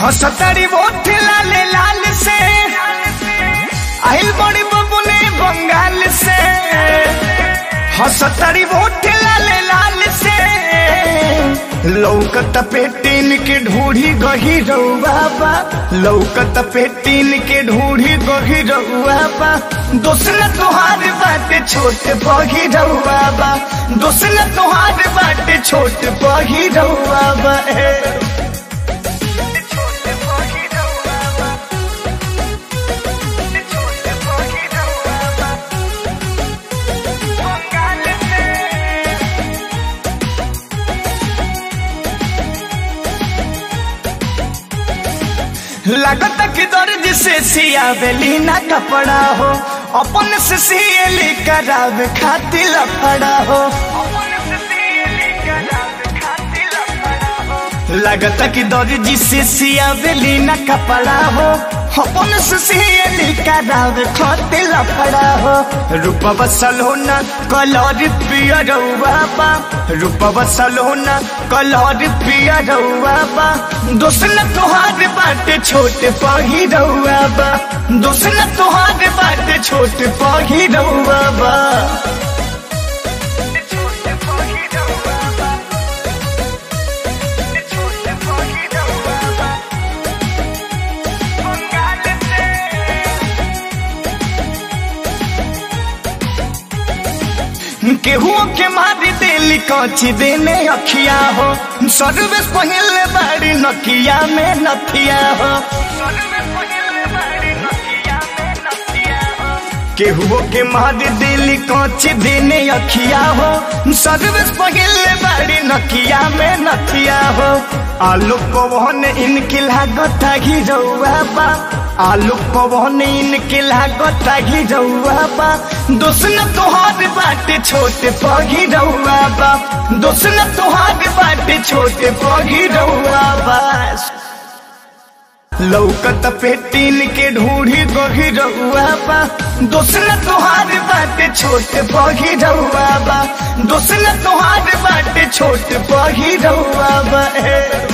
हसतरी vote लाले लाल से आइल बड़ी बबुने बंगाल से। हसतरी वोट लाले लाल से लौकत पेटीन के ढूढ़ी गही रउआ बा। लौकत पेटीन के ढूढ़ी गही रउआ बा। दोसन तोहार बाटे छोट बही रउआ बा। दोसन तोहार बाटे छोट बही रउआ बा। लागत कि दर्द से सियावेली ना कपड़ा हो। अपन से सियली करावे खातिर लफड़ा हो। लागत कि दर्द से सियावेली ना कपड़ा हो। अपन से सियली करावे खातिर लफड़ा हो। रूपवा सलोना कलर पियर बा। रूपवा सलोना कलर पियर बा। दोसन तोहार बाटे छोट पही रउआ बा। दोसन तोहार बाटे छोट पही रउआ बा। केहू के मारी देली कची देने अखिया हो। सर्विस पहले बाड़ी नकिया में नथिया हो। केहू के मारी देली कची देने अखिया हो। सर्विस पहले बाड़ी नकिया में नथिया हो। आलू पवन इनकी लागत ही रउआ बा। आलू पवन इनके लागत ही रउआ बा। दोसन तोहार बाटे छोटे पगी रउआ बा। दोसन तोहार बाटे छोटे पगी रउआ बा। लौकत पेटीन के ढूढ़ी गही रउआ बा। दोसन तोहार बाटे छोटे पगी रउआ बा। दोसन तोहार बाटे छोटे पगी रउआ बा।